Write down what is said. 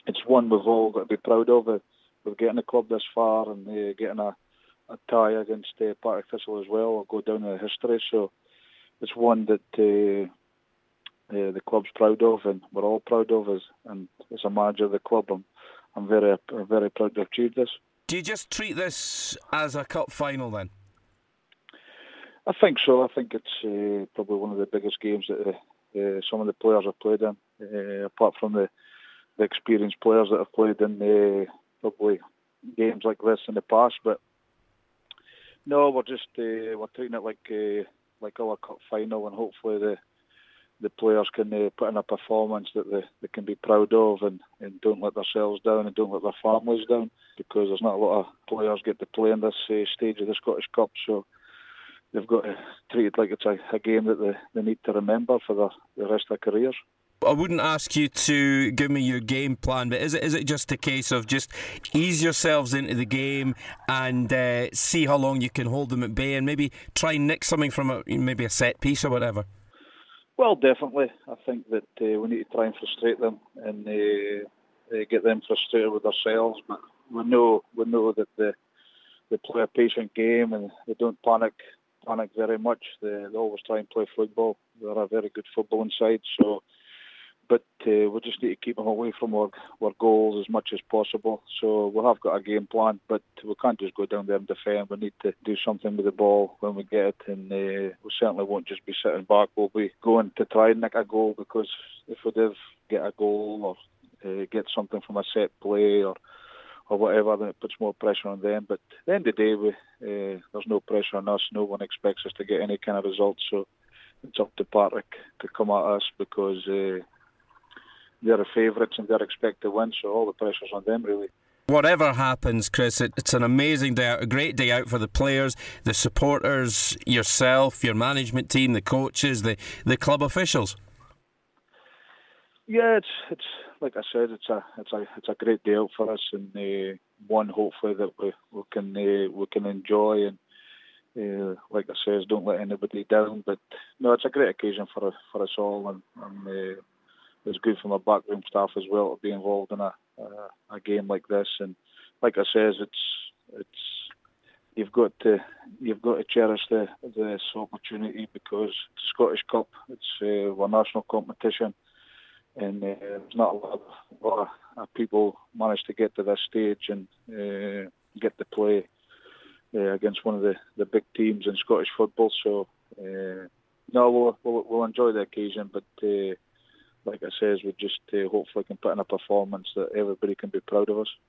it's one we've all got to be proud of. We're getting the club this far and getting a tie against Partick Thistle as well. Will go down in history. So it's one that the club's proud of, and we're all proud of. And as a manager of the club, I'm very proud to have achieved this. Do you just treat this as a cup final then? I think so. I think it's probably one of the biggest games that some of the players have played in, apart from the experienced players that have played in probably games like this in the past. But no, we're just we're treating it like our cup final, and hopefully the players can put in a performance that they can be proud of, and don't let themselves down and don't let their families down, because there's not a lot of players get to play in this stage of the Scottish Cup. So they've got to treat it like it's a game that they need to remember for the rest of their careers. I wouldn't ask you to give me your game plan, but is it just a case of just ease yourselves into the game and see how long you can hold them at bay, and maybe try and nick something from maybe a set piece or whatever? Well, definitely. I think that we need to try and frustrate them and get them frustrated with themselves. But we know that they play a patient game and they don't panic very much. They always try and play football. They're a very good footballing side. But we just need to keep them away from our goals as much as possible. So we have got a game plan, but we can't just go down there and defend. We need to do something with the ball when we get it, and we certainly won't just be sitting back. We'll be going to try and nick a goal, because if we do get a goal or get something from a set play or whatever, then it puts more pressure on them. But at the end of the day, there's no pressure on us. No one expects us to get any kind of results. So it's up to Partick to come at us, because they're the favourites and they're expected to win, so all the pressure's on them, really. Whatever happens, Chris, it's an amazing day out, a great day out for the players, the supporters, yourself, your management team, the coaches, the club officials. Yeah, it's like I said, it's a great day out for us, and one hopefully that we can enjoy, and like I said, don't let anybody down. But no, it's a great occasion for us all, and it's good for my backroom staff as well to be involved in a game like this. And like I says, it's you've got to cherish this opportunity, because it's Scottish Cup, it's our national competition, and there's not a lot of people manage to get to this stage and get to play against one of the big teams in Scottish football. So no, we'll enjoy the occasion, but like I says, we just hopefully can put in a performance that everybody can be proud of us.